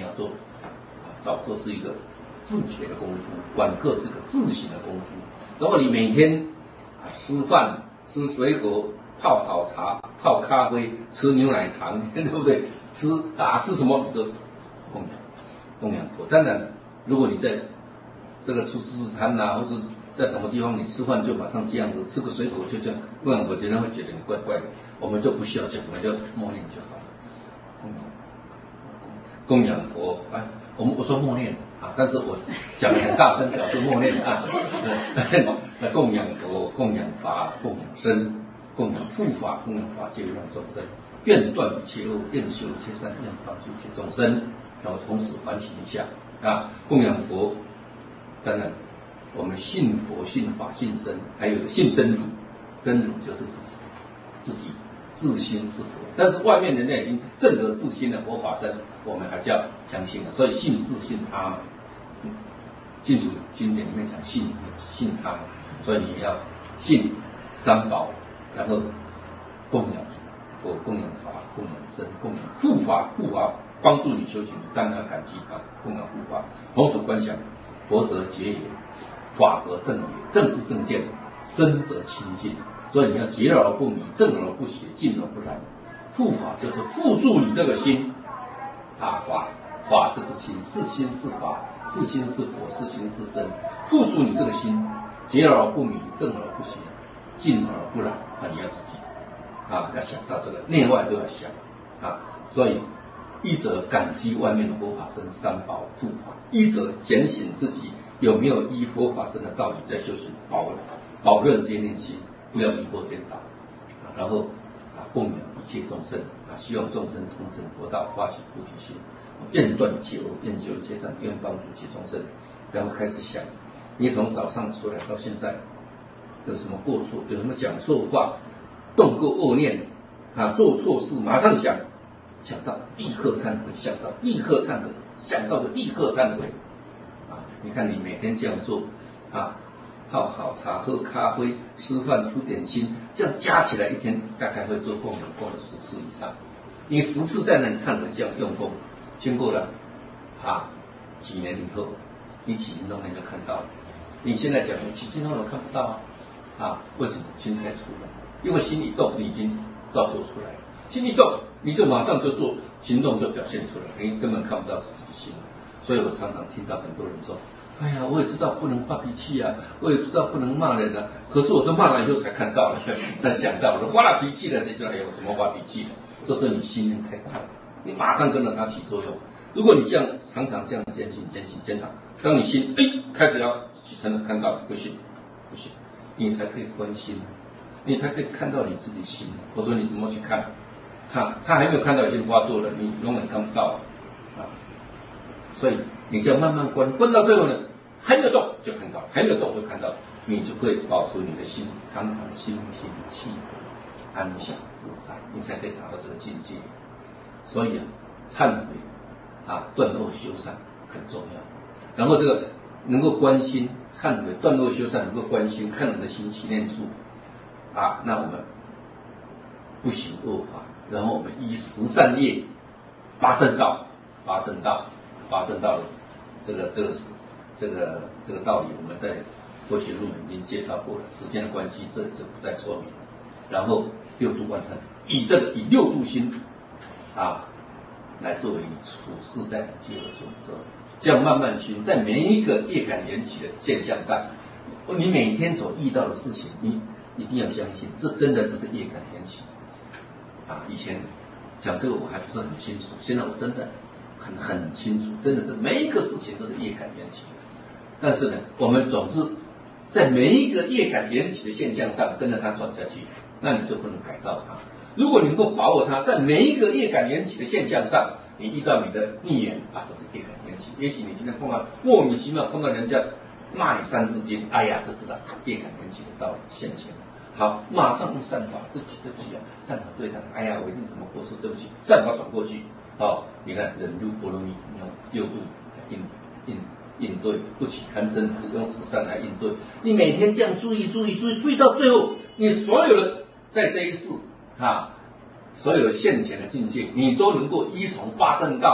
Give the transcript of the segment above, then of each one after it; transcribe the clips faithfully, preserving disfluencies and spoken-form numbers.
要做。早课是一个自学的功夫，晚课是个自省的功夫。如果你每天吃饭、吃水果、泡好茶、泡咖啡、吃牛奶糖，对不对？吃啊吃什么都供养供养佛。当然，如果你在这个出自助餐呐、啊，或者在什么地方你吃饭就马上这样子，吃个水果就这样，供养佛，别人会觉得你怪怪的。我们就不需要这样，我们就默念就好了。供养供养佛，哎，我们我说默念啊，但是我讲得很大声，表示默念啊。那供养佛、供养法、供养僧、供养护法、供养法界，让众生愿断一切恶，愿修一切善，愿帮助一切众生。然后同时反省一下啊，供养佛，当然我们信佛、信法、信僧，还有信真如，真如就是自己自己自心是佛。但是外面人家已经证得自心的佛法僧，我们还是要相信的。所以信自信他嘛，净土经典里面讲信自信他嘛，所以你要信三宝，然后供养佛、供养法、供养僧、供养护法，护法帮助你修行，当然感激他，供养护法，同时观想佛则觉也，法则正也，正知正见，身则清净。所以你要觉而不迷，正而不邪，静而不染。护法就是护住你这个心啊，法法这是心，是心是法，是心是佛，是心是身，护住你这个心，觉而不迷，正而不邪，静而不染啊！你要自己啊，要想到这个，内外都要想啊。所以一则感激外面的佛法僧三宝护法，一则检醒自己有没有依佛法僧的道理在修行，保保任皆念心，不要迷惑颠倒。然后啊，供养一切众生啊，希望众生同证佛道，发起菩提心，愿断一切恶，愿修一切善，愿帮助一切众生。然后开始想，你从早上出来到现在有什么过错，有什么讲错话，动过恶念啊，做错事马上想。想到立刻忏悔，想到立刻忏悔，想到的立刻忏悔啊！你看你每天这样做啊，泡好茶、喝咖啡、吃饭、吃点心，这样加起来一天大概会做供养供了十次以上。你十次在那里忏悔这样用功，经过了啊几年以后，你起心动念就看到了。你现在讲你起心动念看不到啊啊？为什么？心太粗了，因为心一动，你已经造作出来了。心一动，你就马上就做行动，就表现出来，你根本看不到自己的心。所以我常常听到很多人说：“哎呀，我也知道不能发脾气啊，我也知道不能骂人啊，可是我都骂了以后才看到了，才想到了，发了脾气了，谁知道还有什么发脾气的？这是你心念太大了，你马上跟着它起作用。如果你这样常常这样坚信、坚信、坚常，当你心哎开始要起身了，看到不行不行，你才可以关心，你才可以看到你自己心。我说你怎么去看？”他他还没有看到已经发作了，你永远看不到啊！所以你就要慢慢观，观到最后呢，还没有动就看到，还没有动就看到，你就会保持你的心常常心平气和，安详自在，你才可以达到这个境界。所以啊，忏悔啊，断恶修善很重要。然后这个能够关心、忏悔、断恶修善，能够关心，看你的心起念处啊，那我们不行恶法。然后我们依十善业八正道，八正道，八正道的这个这个这个这个道理，我们在佛学入门已经介绍过了，时间的关系这就不再说明。然后六度万恨，以这个以六度心啊来作为你处事待人接物的准则，这样慢慢寻，在每一个业感缘起的现象上，你每天所遇到的事情，你一定要相信，这真的只是业感缘起。啊，以前讲这个我还不是很清楚，现在我真的很很清楚，真的是每一个事情都是业感缘起。但是呢，我们总是在每一个业感缘起的现象上跟着它转下去，那你就不能改造它。如果你能够把握它，在每一个业感缘起的现象上，你遇到你的逆缘啊，这是业感缘起。也许你今天碰到莫名其妙碰到人家骂你三字经，哎呀，这知道业感缘起的道理现前。好，马上用善法，对不起对不起啊，善法对他，哎呀，我一定怎么过错，对不起，善法转过去。好，你看忍辱波罗蜜，用六度应应应对，不起贪嗔痴，用十善来应对。你每天这样注意注意注意注意到最后，你所有的在这一世啊，所有的现前的境界，你都能够依从八正道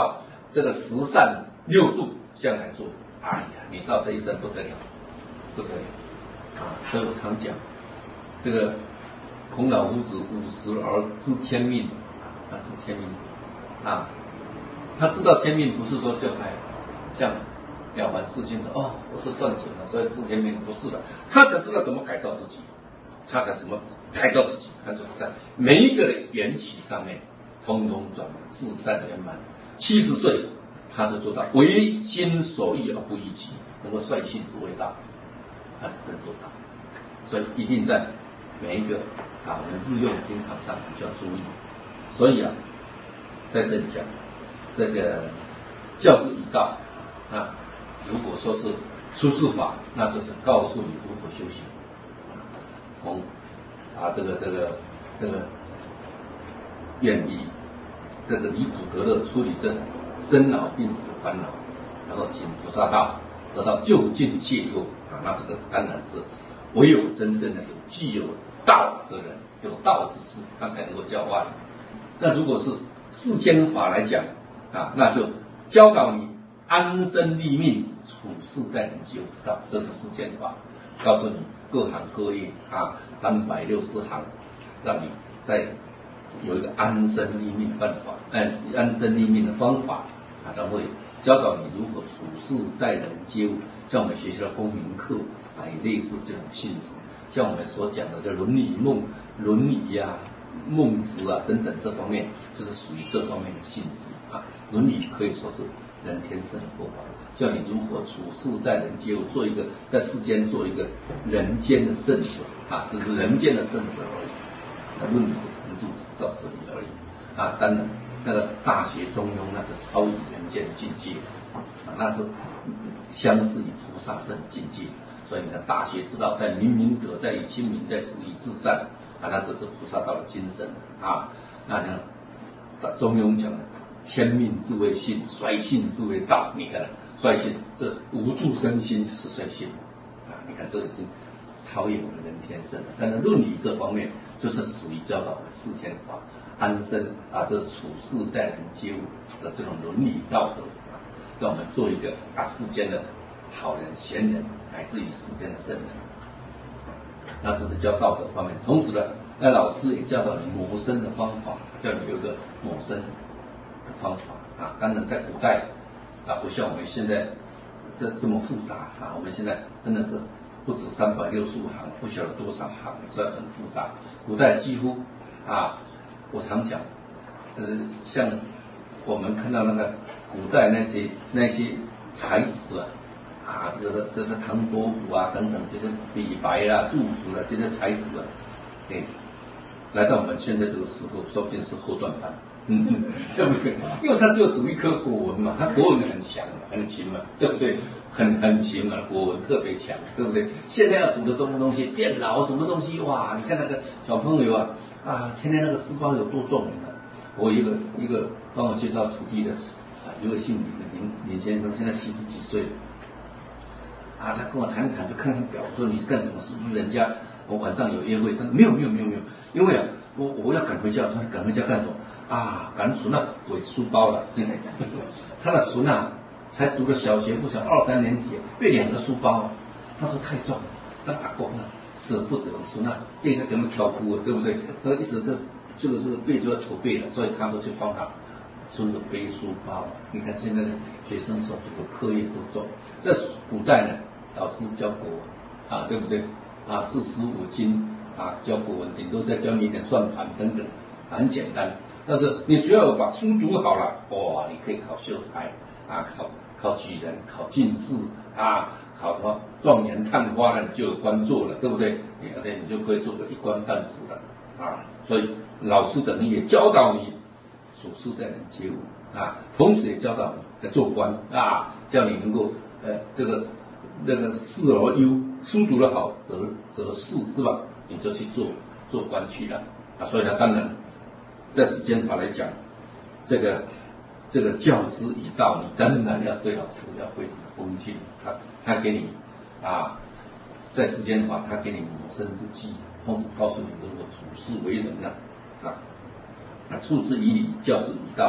这个十善六度这样来做，哎呀，你到这一生不得了，不得了啊！所以我常讲，这个孔老夫子五十而知天命，他知天命啊，他知道天命不是说就哎像了凡四训的哦，我是算准了，所以知天命不是的，他才知道怎么改造自己，他才怎么改造自己，他就是在每一个缘起上面，通通转至善圆满。七十岁，他就做到唯心所欲而不逾矩，能够率性之为道，他是真做到。所以一定在每一个啊我们日用平常上就要注意。所以啊，在这里讲这个教之以道啊，如果说是出世法，那就是告诉你如何修行。从啊这个这个这个远离这个离苦得乐，处理这生老病死的烦恼，然后行菩萨道，得到究竟解脱啊，那这个当然是唯有真正的有具有道的人，有道之士，他才能够教化你。那如果是世间法来讲啊，那就教导你安身立命、处世待人接物之道，这是世间法。告诉你各行各业啊，三百六十行，让你在有一个安身立命办法，哎，安身立命的方法啊，他会教导你如何处事待人接物。像我们学校的公民课啊，也类似这种性质。像我们所讲的这伦理梦、伦理啊、孟子啊等等这方面，就是属于这方面的性质啊。伦理可以说是人天生的佛法，教你如何处事待人接物，做一个在世间做一个人间的圣者啊，只是人间的圣者而已。那论理的程度只是到这里而已啊。当然，那个大学中庸那是超越人间的境界啊，那是相似于菩萨圣境界。所以你看，大学之道在明明德，在于亲民，在止于至善啊，那这是菩萨道的精神啊。那呢，中庸讲的天命之谓性，率性之谓道。你看，率性这无助身心就是率性啊。你看这已经超越我们人天生了。但是论理这方面，就是属于教导我们世间法、安身啊，这是处事待人接物的这种伦理道德啊，让我们做一个啊世间的好人、贤人，乃至于世间的圣人。那这是教道德方面。同时呢，那老师也教导你谋生的方法，叫你有一个谋生的方法啊。当然，在古代啊，不像我们现在这这么复杂啊。我们现在真的是不止三百六十五行，不晓得多少行，所以很复杂。古代几乎啊，我常讲，就是像我们看到那个古代那些那些才子啊。啊，这个这是唐伯虎啊，等等这些李白啊、杜甫啊这些才子啊，哎，来到我们现在这个时候，说不定是后段班，嗯，对不对？因为他只有读一科国文嘛，他国文很强、很勤嘛，对不对？很很勤嘛，国文特别强，对不对？现在要读的东东西，电脑什么东西，哇！你看那个小朋友啊，啊，天天那个书包有多重啊！我一个一个帮我介绍徒弟的啊，一位姓李的林林先生，现在七十几岁了。啊，他跟我谈一谈，就看看表，说你干什么？是不是人家我晚上有约会？他说没有没有没有没有，因为啊，我我要赶回家。他说赶回家干什么？啊，赶孙啊毁书包了。他的孙啊才读了小学不小，二三年级，背两个书包啊。他说太重了，他阿公啊舍不得孙啊，背那怎么挑哭啊，对不对？他一直这这个这个背就要驼背了，所以他都去帮他孙子背书包。你看现在的学生所读的课业都重，在古代呢。老师教国文啊，对不对啊？四书五经啊，教国文，顶多再教你一点算盘等等，很简单。但是你只要把书读好了，哇，你可以考秀才啊，考考举人，考进士啊，考什么状元探花呢，你就有官做了，对不对？你你就可以做个一官半职了啊。所以老师等于也教导你处事待人接物啊，同时也教导你做官啊，叫你能够呃这个。那个事而优，书读得好，则则仕是吧？你就去做做官去了啊。所以呢，当然在世间法来讲，这个这个教之以道，你当然要对老师要非常的恭敬。他他给你啊，在世间法他给你谋生之计，同时告诉你如何处事为人啊啊啊，处之以礼，教之以道。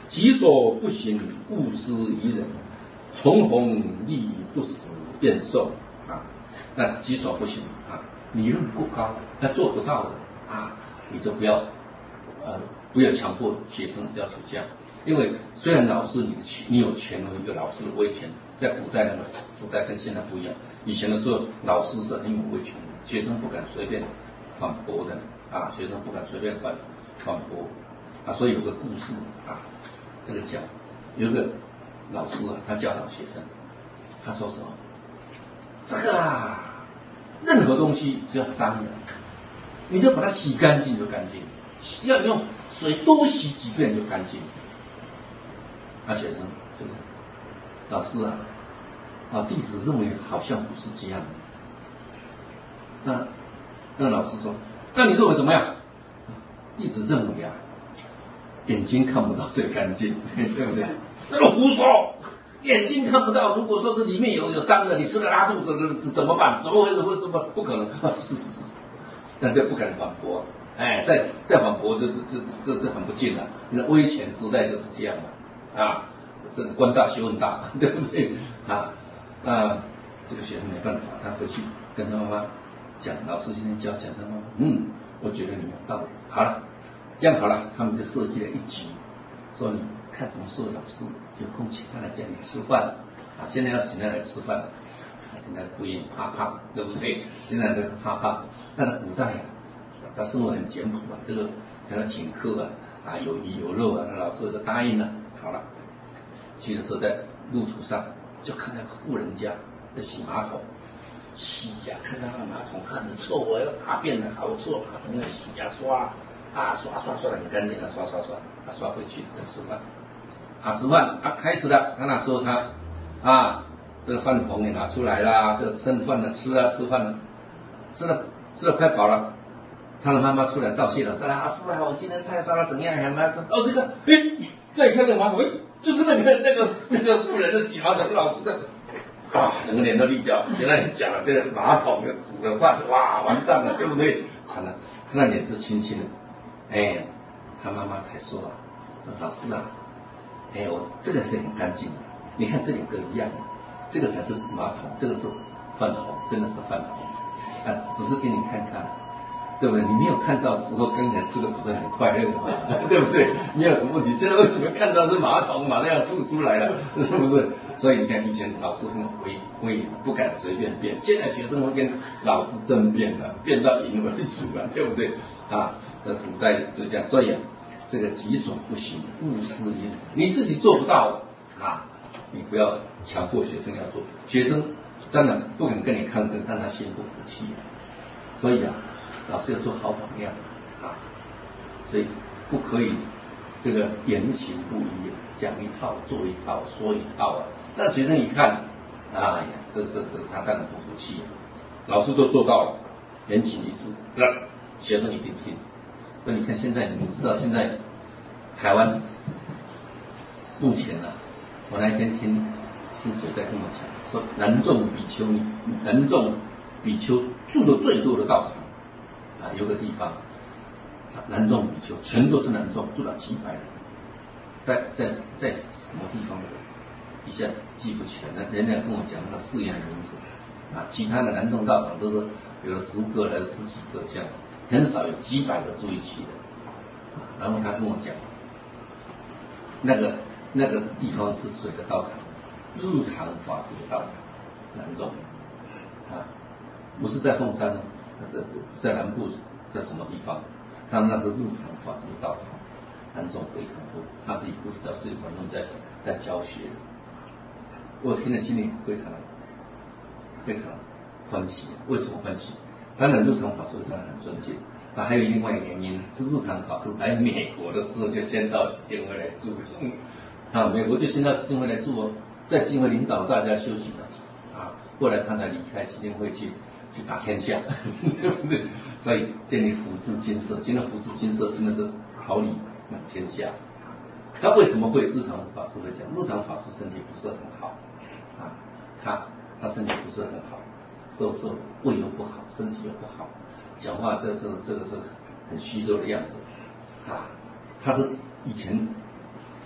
己所不行，勿施于人。从弘利不使变寿啊，那己所不行啊，理论过高，他做不到的啊，你就不要呃不要强迫学生要求这样，因为虽然老师你你有权威，有老师的威权，在古代那个时代跟现在不一样，以前的时候老师是很有威权的，学生不敢随便反驳的啊，学生不敢随便反反驳啊，所以有个故事啊，这个讲有个老师啊，他教导学生，他说什么？这个啊，任何东西只要脏的，你就把它洗干净就干净，要用水多洗几遍就干净。那学生对不对？老师啊，啊，弟子认为好像不是这样的。那那老师说，那你认为怎么样？弟子认为啊，眼睛看不到最干净，对不对？这个胡说，眼睛看不到。如果说这里面有有脏的，你吃了拉肚子，怎么办？怎么回事？为什么不可能？啊，是是是，但这不敢反驳。哎，再再反驳，这这这这这很不敬了。那威权时代就是这样的啊，这个官大修很大，对不对啊？那这个学生没办法，他回去跟他妈妈讲，老师今天教讲他妈妈，嗯，我觉得你有道理。好了，这样好了，他们就设计了一局，说你。看什么时候老师有空请他来家里吃饭啊？现在要请他来吃饭，现在不愿意怕怕，对不对？现在都怕怕。但是古代啊，他生活很简朴啊，这个叫他请客啊，啊有鱼有肉啊，那老师就答应了。好了，去的时候在路途上就看到富人家在洗马桶，洗呀、啊，看到那个马桶很臭啊，大便的好臭，那个洗呀、啊、刷啊刷刷刷的很干净的，刷刷刷，啊刷回去再吃饭。啊，吃饭啊，开始了。他那时候他啊，这个饭桶也拿出来啦，这个剩饭的吃啊，吃饭了，吃了吃了快饱了。他的妈妈出来道谢了，说啊，是啊，我今天菜烧的怎样？还妈说哦，这个哎，再看这个马桶，哎，就是那个那个那个富人的洗马桶老师的，啊，整个脸都绿掉。原来你讲了这个马桶的煮的饭，哇，完蛋了，对不对？完了，他那脸是青青的，哎，他妈妈才说啊，说老师啊。哎，我这个是很干净的，你看这两个一样，这个才是马桶，这个是饭桶，真的是饭桶啊，只是给你看看，对不对？你没有看到的时候，刚才吃的不是很快乐吗？对不对？没有什么问题。现在为什么看到是马桶，马上要吐出来了，是不是？所以你看，以前老师很威威，不敢随便变，现在学生会跟老师争辩了，辩到赢为主了，对不对？啊，在古代就这样，所以啊。这个己所不行，勿施于人。你自己做不到啊，你不要强迫学生要做。学生当然不敢跟你抗争，但他心不服气。所以啊，老师要做好榜样啊，所以不可以这个言行不一，讲一套做一套说一套啊。那学生一看，哎呀，这这这他当然不服气。老师都做到了，言行一致，那学生一定听。那你看现在，你知道现在台湾目前呢、啊，我那天听听谁在跟我讲，说南众比丘尼，南众比丘住的最多的道场啊，有个地方，南众比丘全都是南众，住了几百人，在在在什么地方一下记不起来，那人家跟我讲那个寺院的名字啊，其他的南众道场都是有十个还是十几个这样。很少有几百个住一起的，然后他跟我讲，那个那个地方是谁的道场？日常法师的道场，南众啊，不是在凤山，这这在南部，在什么地方？他们那是日常法师的道场，南众非常多，他是以菩提道自己管论在在教学的，我听了心里非常非常欢喜。为什么欢喜？当然，日常法师当然很尊敬，那还有另外一个原因是日常法师来美国的时候就先到基金会来住，嗯，啊，美国就先到基金会来住哦，在基金会领导大家修行的，啊，后来他才离开基金会去去打天下，对不对？所以建立福智金色，建立福智金色真的是桃李满天下。他为什么会日常法师会讲？日常法师身体不是很好，啊，他他身体不是很好。瘦瘦，胃又不好，身体又不好，讲话这这这个是很虚弱的样子啊。他是以前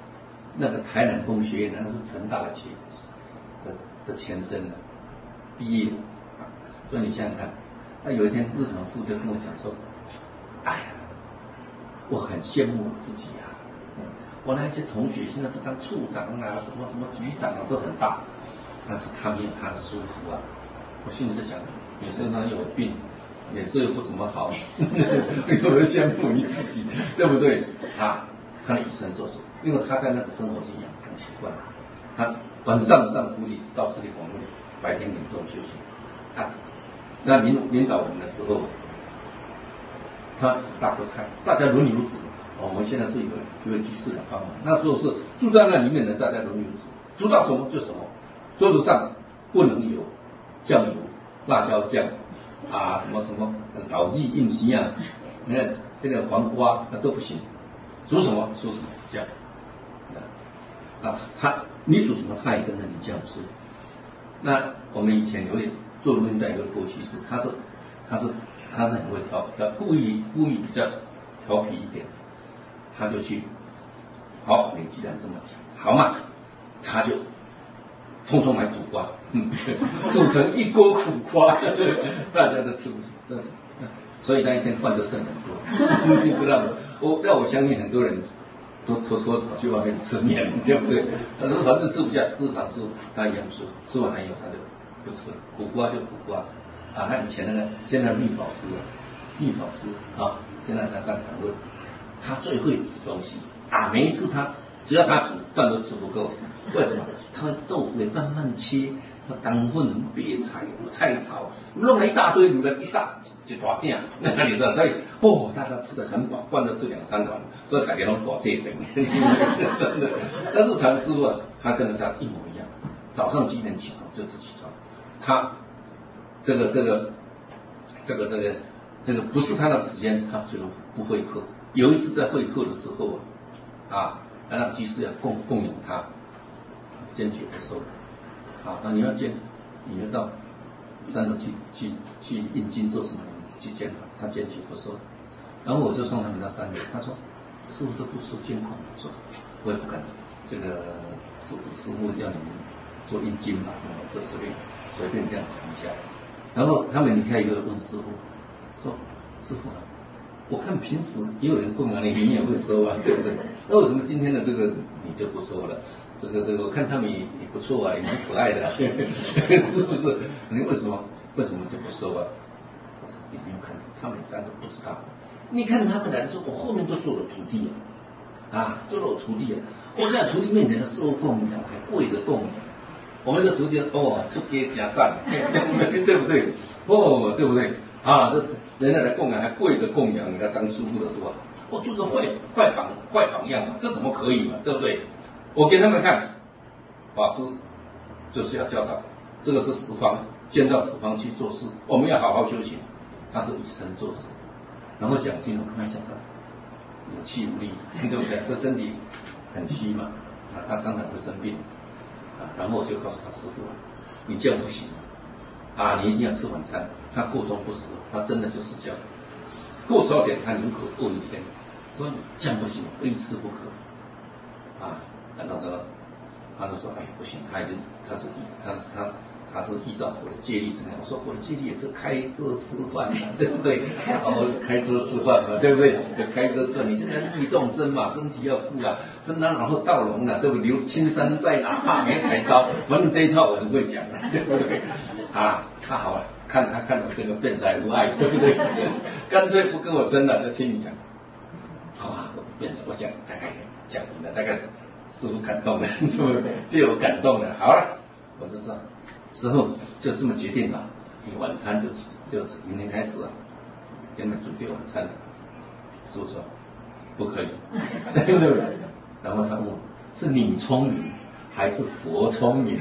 那个台南工学院，那是成大的前的的前身了，毕业了。所以你想想看，那有一天日常师傅就跟我讲说，哎呀，我很羡慕我自己啊，我那些同学现在都当处长啊，什么什么局长啊，都很大，但是他没有他的舒服啊。我心里在想，你身上有病，脸色又不怎么好，有人羡慕你自己，对不对？他他的以身作则，因为他在那个生活已经养成习惯了，他晚上上府里到这里访问，白天领众休息。他那领领导我们的时候，他是大锅菜，大家轮流煮。我们现在是有有居士的方法，那时候是住在那里面的，大家轮流煮，煮到什么就什么。桌子上不能有酱油、辣椒酱啊，什么什么老记硬皮啊，你看这个黄瓜那都不行。煮什么说什么酱。啊，他你煮什么，他也跟着你这样吃。那我们以前有点做录音带有个过去式，他是他是他是很会调调，故意故意比较调皮一点，他就去，好，你既然这么讲，好嘛，他就通通买苦瓜，嗯，煮成一锅苦瓜，大家都吃不起，所以那一天饭就剩很多，你知道吗？我让我相信很多人都偷偷跑去外面吃面，对不对？他说反正吃不下，日常吃他一样吃，吃完了以后他就不吃了，苦瓜就苦瓜啊。他以前那个现在秘法师，秘法师啊，现在在上堂论，他最会煮东西啊。每一次他只要他煮饭都吃不够，为什么？他豆腐也慢慢切，当粉、白菜、菜头，弄了一大堆，卤了一大一大饼，那你知道？所以哦，大家吃得很饱，惯着吃两三碗，所以大家都大谢等，真的。但日常师傅啊，他跟人家一模一样，早上几点起床就是起床，他这个这个这个这个这个不是他的时间，他就不会课。有一次在会课的时候啊，那那居士要供供养他，坚决不收。好，那你要见，你要到三楼去去去印经做什么？去见他，他坚决不收。然后我就送他们到三楼，他说师傅都不收捐款，我说我也不敢，这个师师傅要你们做印经嘛，我就随便随便这样讲一下。然后他们离开以后问师傅说：“师傅啊，我看平时也有人供养你，你也会收啊，对不对？那为什么今天的这个你就不收了？这个这个我看他们也也不错啊，也蛮可爱的、啊，是不是？你为什么为什么就不收啊？”我说：“你没有看，他们三个不知道。你看他们来的时候，我后面都是我的徒弟啊，啊，都是我徒弟啊。我在徒弟面前收供养，还跪着供养。我们的徒弟哦，出街加赞，对不对？哦，对不对？啊，这人家来供养还跪着供养，你看当师傅的是吧？哦，这个坏坏榜坏榜样嘛，这怎么可以嘛？对不对？我给他们看，法师就是要教导，这个是十方，见到十方去做事，我们要好好修行。他都以身作则，然后讲经，我跟他讲到有气无力，对不对？这身体很虚嘛，啊，他常常会生病。啊，然后我就告诉他师傅啊，你这样不行啊，你一定要吃晚餐。他过中不食，他真的就是这样，过十二点他宁可饿一天。说这样不行，非吃不可啊。然后呢，他就说，哎，不行，他已经他是他是他他是依照我的戒律怎么样？我说我的戒律也是开桌吃饭嘛，对不对？哦，开桌吃饭嘛，对不对？开桌吃饭，你这个利众生嘛，身体要顾啊，身当然后道龙啊，对不对？留青山在，哪怕没柴烧，反正这一套我很会讲，对不对？啊，他好了，看他看到这个辩才无碍，对不对？干脆不跟我争了，就听你讲。好啊，我辩了，我想大概讲完了，大概师父感动了，对不对？被我感动了，好了，我就说。之后就这么决定了，你晚餐就就明天开始啊，给你们准备晚餐，师父说不可以，对不对？然后他问我是你聪明还是佛聪明？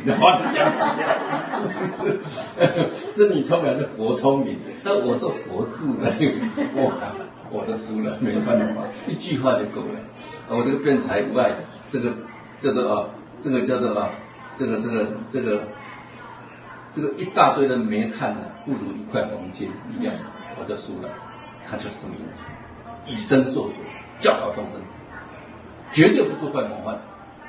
是你聪明还是佛聪明？那我说佛助了，哇，我都输了，没办法，一句话就够了。我这个辩才无碍，这个这个啊，这个叫做啊，这个这个这个。这个一大堆的煤炭呢，不如一块黄金一样，我就输了。他就是这么以身作则，教导众生，绝对不做坏模范。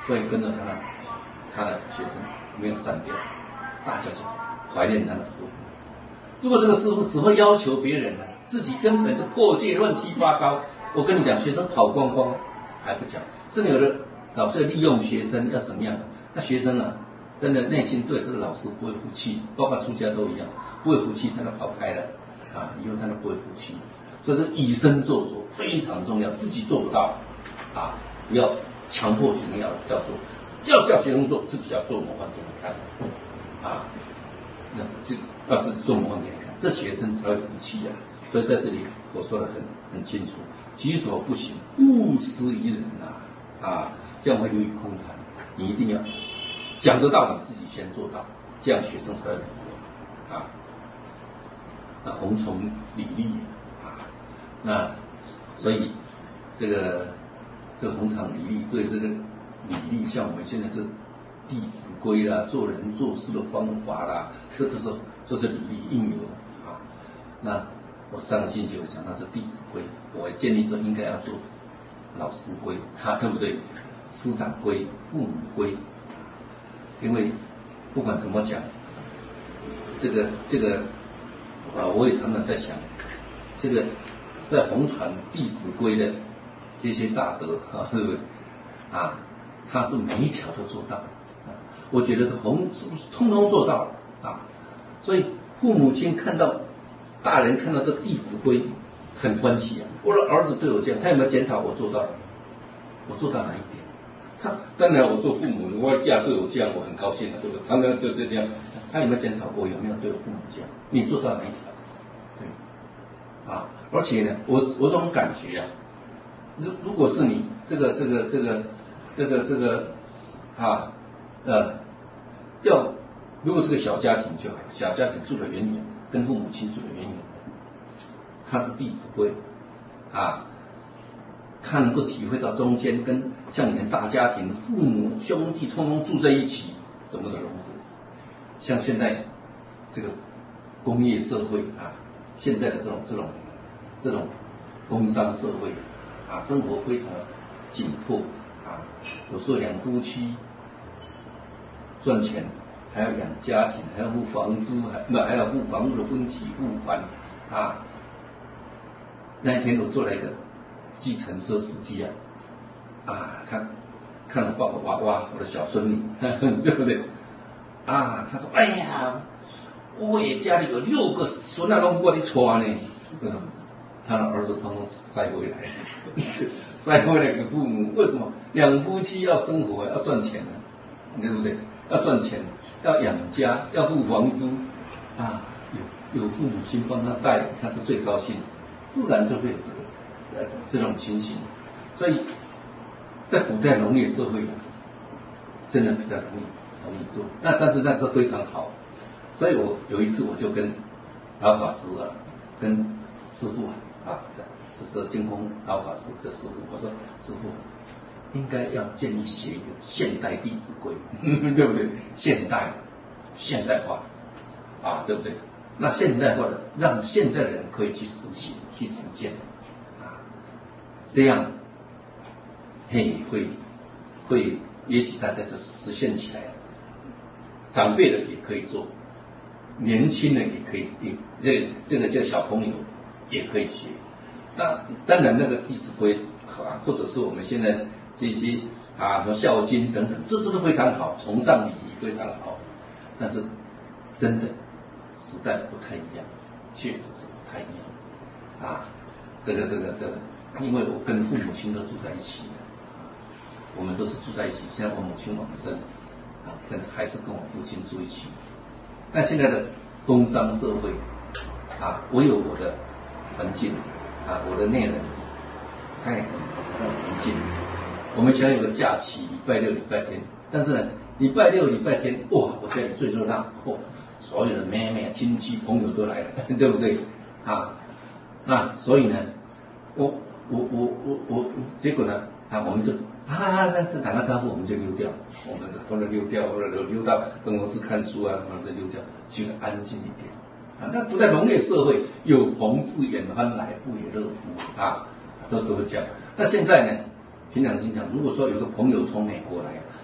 所以跟着他的他的学生没有散掉，大家就怀念他的师傅。如果这个师傅只会要求别人呢，自己根本就破戒乱七八糟，我跟你讲，学生跑光光还不讲，甚至有的老师利用学生要怎么样？那学生啊，真的内心对这个老师不会服气，包括出家都一样，不会服气，他就跑开了啊，以后他就不会服气。所以这以身作则非常重要，自己做不到啊，不要强迫学生要要做，要叫学生做，自己要做模范给他看啊，那这要自己做模范给他看，这学生才会服气啊。所以在这里我说的很很清楚，己所不行，勿施于人啊啊，这样会流于空谈。你一定要讲得到，你自己先做到，这样学生才会服啊。那弘从礼力啊，那所以这个这个弘常礼力对这个礼力，像我们现在这《弟子规》啦，做人做事的方法啦，这都是这是礼力应有啊。那我上个星期有讲到这《弟子规》，我建议说应该要做老师规，哈、啊，对不对？师长规、父母规，因为不管怎么讲，这个这个啊，我也常常在想，这个在弘传《弟子规》的这些大德啊，对不对？啊，他是每一条都做到，啊，我觉得弘是不是通通做到了啊？所以父母亲看到大人看到这《弟子规》很欢喜啊，我的儿子对我这样，他有没有检讨我做到了？我做到哪一点？他当然，我做父母，我家对我这样，我很高兴了，对不对？常常就这样。他有没有检讨过？有没有对我父母这样？你做到哪一条？对，啊，而且呢，我我这种感觉啊，如如果是你这个这个这个这个这个啊呃，要如果是个小家庭就好，小家庭住得远远，跟父母亲住得远远的，他是《弟子规》啊。他能够体会到中间跟像以前大家庭，父母兄弟通通住在一起，怎么的融合？像现在这个工业社会啊，现在的这种这种这种工商社会啊，生活非常的紧迫啊，有时候两夫妻赚钱还要养家庭，还要付房租，还那还要付房屋的分期付款啊。那一天我做了一个计程车司机啊，啊，他看了抱个娃娃，我的小孙女，对不对？啊，他说：“哎呀，我也家里有六个孙啊，都过来穿呢。”嗯，他的儿子通通塞回来，塞回来给父母。为什么？两夫妻要生活，要赚钱啊，对不对？要赚钱，要养家，要付房租啊，有有父母亲帮他带，他是最高兴，自然就会有这个。呃，这种情形，所以在古代农业社会，真的比较容易容易做。那但是那是非常好，所以我有一次我就跟老法师啊，跟师父啊，就是净空老法师的师父，我说师父应该要建议写一个现代弟子规，对不对？现代现代化啊，对不对？那现代化的让现在的人可以去实行去实践。这样，嘿，会会，也许大家就实现起来了。长辈的也可以做，年轻人也可以，也这这个叫小朋友也可以学。那当然，那个《弟子规》啊，或者是我们现在这些啊，什么《孝经》等等，这都是非常好，崇尚礼仪非常好。但是，真的时代不太一样，确实是不太一样啊。这个这个这个。因为我跟父母亲都住在一起，我们都是住在一起。现在我母亲往生，啊，跟还是跟我父亲住一起。但现在的工商社会，啊，我有我的环境，啊，我的内人，他也有他的环境。我们想有个假期，礼拜六、礼拜天，但是呢，礼拜六、礼拜天，哇，我家里最热闹，哦，所有的妹妹、亲戚、朋友都来了，对不对？啊，那所以呢，我。我我我我，结果呢？啊，我们就啊，那打个招呼，我们就溜掉，我们或者溜掉，或者溜溜到办公室看书啊，或者溜掉，去安静一点啊。那不在农业社会，有朋自远方来，不亦乐乎啊，都都是这样。那现在呢，凭良心讲，如果说有个朋友从美国来，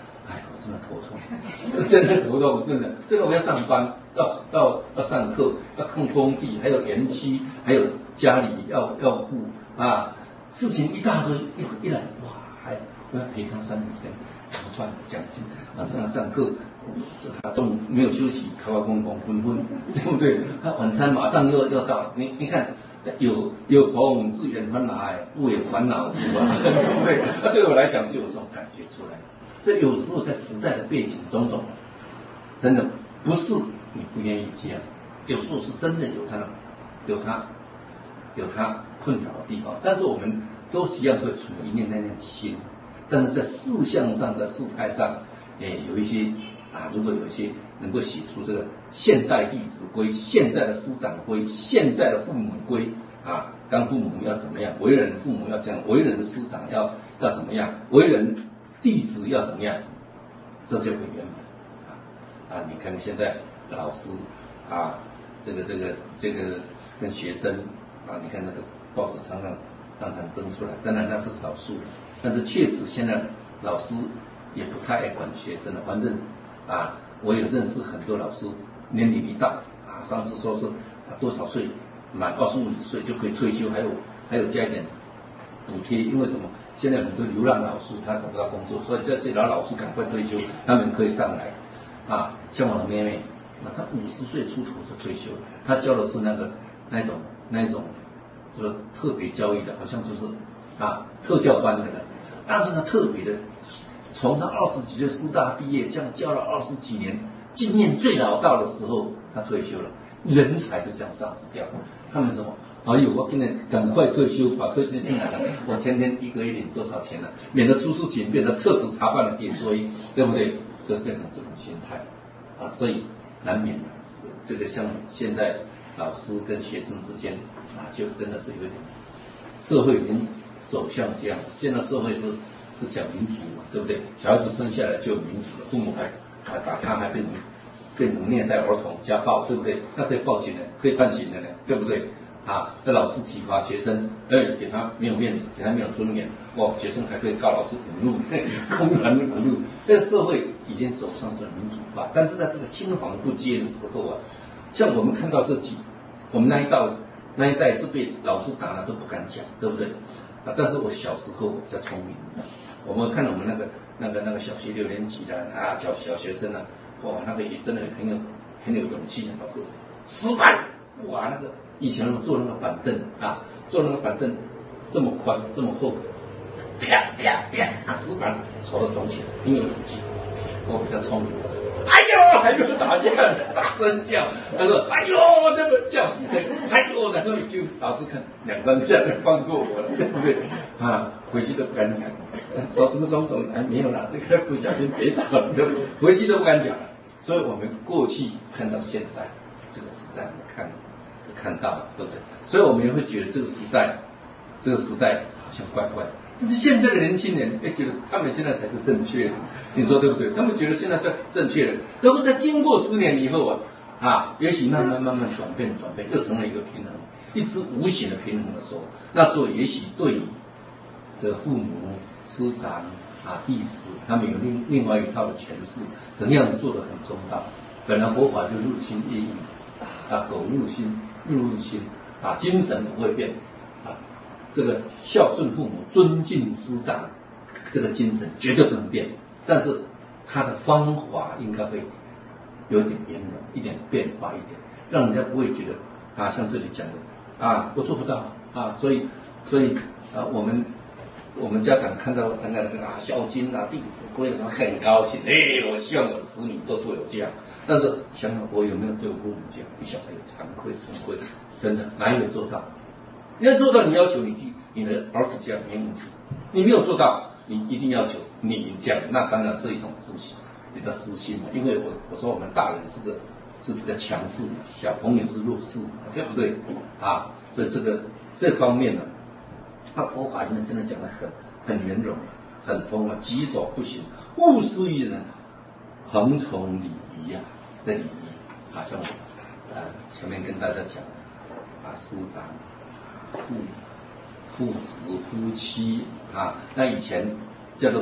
真的头痛，真的头痛，真的，这个我要上班，要要要上课，要看工地，还有园区，还有家里要要顾啊，事情一大堆，一一来哇，还我要陪他三五天，长赚奖金，晚上上课，他中午没有休息，开完工工昏昏，对不对？他晚餐马上又要到，你你看。有有朋自远方来，不也烦恼是吧？对不对？那对我来讲就有这种感觉出来。所以有时候在时代的背景种种，真的不是你不愿意这样子，有时候是真的有他有他有他困扰的地方，但是我们都一样会存一念那念心，但是在事项上，在事态上，哎，有一些啊，如果有一些能够写出这个现代弟子规、现在的师长规、现在的父母规啊，当父母要怎么样，为人父母要这样，为人师长要要怎么样，为人弟子要怎么样，这就会圆满啊啊！你看现在老师啊，这个这个这个跟学生啊，你看那个报纸常常常常登出来，当然那是少数，但是确实现在老师也不太爱管学生了，反正啊。我也认识很多老师，年龄一到啊，上次说是啊多少岁，满二十五岁就可以退休，还有还有加一点补贴，因为什么？现在很多流浪老师他找不到工作，所以这些老老师赶快退休，他们可以上来啊。像我的妹妹，那她五十岁出头就退休，她教的是那个那种那种这个特别教育的，好像就是啊特教班的了，但是呢特别的。从他二十几岁师大毕业，这样教了二十几年，经验最老道的时候，他退休了，人才就这样丧失掉。他们说：“哎呦，我今天赶快退休，把退休金拿来，我天天一个月领多少钱呢、啊？免得出事情变得撤职查办的点衰，对不对？就变成这种心态啊，所以难免是这个像现在老师跟学生之间啊，就真的是有点社会已经走向这样，现在社会是。”是讲民主嘛，对不对？小孩子生下来就有民主了，父母还还打他，还变成变成虐待儿童、家暴，对不对？那可以报警的，可以判刑的呢，对不对？啊，那老师体罚学生，哎，给他没有面子，给他没有尊严，哦，学生还可以告老师侮辱，公然侮辱。这个社会已经走上这民主化，但是在这个青黄不接的时候啊，像我们看到这几，我们那一代那一代是被老师打了都不敢讲，对不对？啊，但是我小时候比较聪明。我们看我们那个那个那个小学六年级的啊，小小学生啊，哇，那个也真的很有很有勇气，老师石板，哇，那个以前坐那个板凳啊，坐那个板凳这么宽这么厚，啪啪啪，石板朝到中间，很有勇气。我比较聪明，哎呦，还有打架，大声叫，他说，哎呦，那个叫几声，哎呦，然后就老师看两三下就放过我了，对不对？啊，回去都不敢讲，说什么种种，哎，没有啦，这个不小心跌倒了，就回去都不敢讲了。所以我们过去看到现在这个时代，我们看看到了，对不对？所以我们也会觉得这个时代，这个时代好像怪怪的。但是现在的年轻人，哎，觉得他们现在才是正确的，你说对不对？他们觉得现在是正确的，然后在经过十年以后啊，啊，也许慢慢慢慢转变转变，又成了一个平衡，一直无形的平衡的时候，那时候也许对于这个父母、师长啊、弟子，他们有另另外一套的诠释，怎样做得很中道。本来佛法就日新月异啊，苟日新，日日新啊，精神不会变啊。这个孝顺父母、尊敬师长，这个精神绝对不能变，但是它的方法应该会有一点圆融，一点变化一点，让人家不会觉得啊，像这里讲的啊，我做不到啊，所以所以啊，我们我们家长看到那个那个啊孝经啊、弟子规的时候很高兴，哎，我希望我的子女都对我这样，但是想想我有没有对我父母这样，你晓得有惭愧惭愧，真的哪有做到？你要做到，你要求你弟、你的儿子这样没问题。你没有做到，你一定要求你这样，那当然是一种自信，你的私心嘛。因为我我说我们大人是个是比较强势的，小朋友是弱势，对不对啊？所以这个这方面呢，那佛法里面真的讲得很很圆融，很丰啊，己所不行，勿施于人，恒从礼仪啊的礼仪啊，像我呃前面跟大家讲啊，师长。父父子夫妻啊，那以前叫做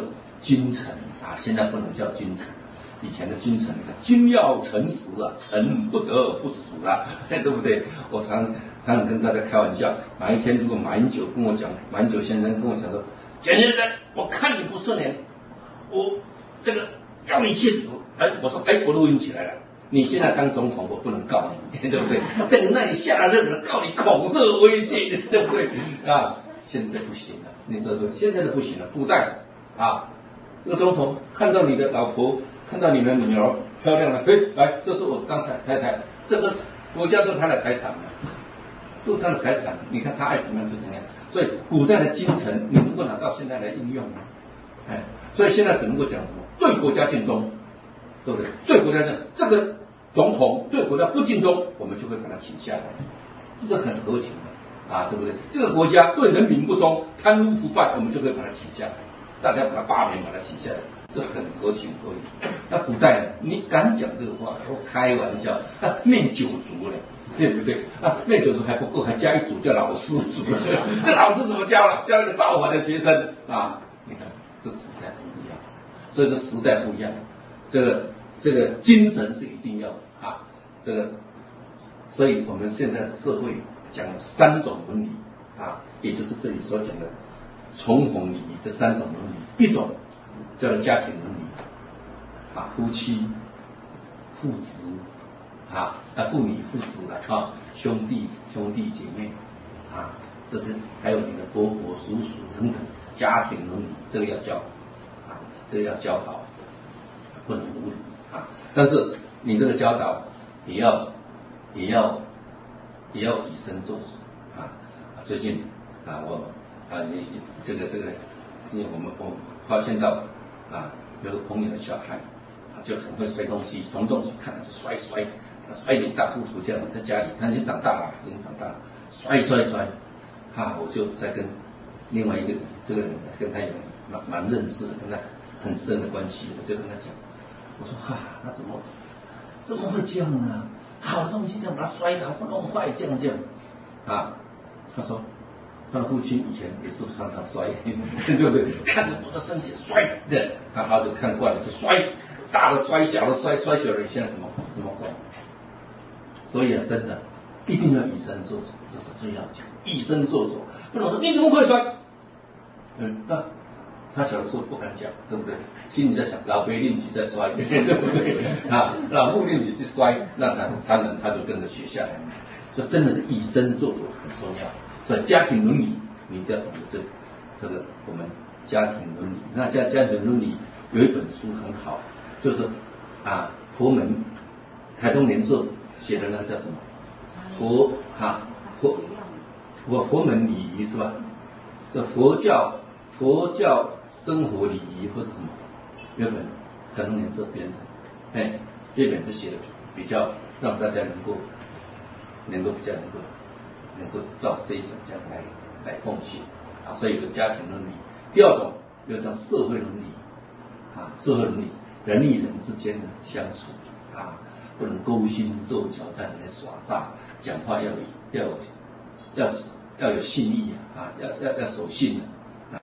君臣啊，现在不能叫君臣。以前的君臣，君要臣死啊，臣不得不死啊，对不对？我常常常跟大家开玩笑，哪一天如果马英九跟我讲，马英九先生跟我讲说，简先生，我看你不顺眼，我这个要你去死。哎，我说，哎，我录音起来了。你现在当总统，我不能告你，对不对？等那你下任了，告你恐吓威胁，对不对？啊，现在不行了，你说说，现在的不行了。古代啊，这个总统看到你的老婆，看到你的女儿漂亮了，嘿，来，这是我当太太太，这个国家都是他的财产嘛，都是他的财产。你看他爱怎么样就怎么样。所以古代的精神，你能够拿到现在来应用吗？哎，所以现在只能够讲什么？对国家尽忠。对不对？对国家这这个总统对国家不尽忠，我们就会把他请下来，这是很合情的啊，对不对？这个国家对人民不忠、贪污腐败，我们就会把他请下来，大家把他罢免，把他请下来，这很合情合理。那古代你敢讲这个话？我开玩笑，啊，灭九族了，对不对？啊，灭九族还不够，还加一族叫老师族，这老师怎么教了？教一个造反的学生啊！你看这个时代不一样，所以这时代不一样，这个。这个精神是一定要的啊，这个，所以我们现在社会讲三种伦理啊，也就是这里所讲的从宏礼仪这三种伦理，一种叫做家庭伦理啊，夫妻、父子啊，啊父女、父子了啊，兄弟、兄弟姐妹啊，这是还有你的伯伯、叔叔等等，家庭伦理这个要教啊，这个要教好，不能无理。但是你这个教导也要也要也要以身作则啊！最近啊，我啊你这个这个，因为我们我们发现到啊，有个朋友的小孩啊就很会摔东西，什么东西看就摔摔，摔一大糊涂这样，在家里他已经长大了，已经长大了，摔摔摔，啊，我就在跟另外一个这个人跟他有蛮蛮认识的，跟他很深的关系，我就跟他讲。我说哈、啊，那怎么怎么会这样呢？好东西这样把它摔倒，不弄坏，这样这样啊？他说，他的父亲以前也是常常摔，对不对？看着我的身体摔的，他儿子看惯了就摔，大的摔，小的摔，摔久了现在怎么怎么管？所以啊，真的一定要以身作则，这是最要紧，以身作则，不能说你怎么会摔？嗯，那。他小的时候不敢讲，对不对？心里在想，老辈令举在摔，对不对？啊，老父令举一摔，那他当然他就跟着学下来。所以真的是以身作则很重要。所以家庭伦理，你一定要懂得这这个我们家庭伦理。那现在家庭伦理有一本书很好，就是啊佛门台东联社写的那个叫什么？佛哈佛佛佛门礼仪是吧？这佛教佛教。生活礼仪或者什么，有本台东联社编的，哎，这本是写的比较让大家能够能够比较能够能够照这一本这样来来奉行啊，所以有个家庭伦理。第二种有叫社会伦理啊，社会伦理，人与人之间的相处啊，不能勾心斗角在里面耍诈，讲话要要要要有信义啊，要要要守信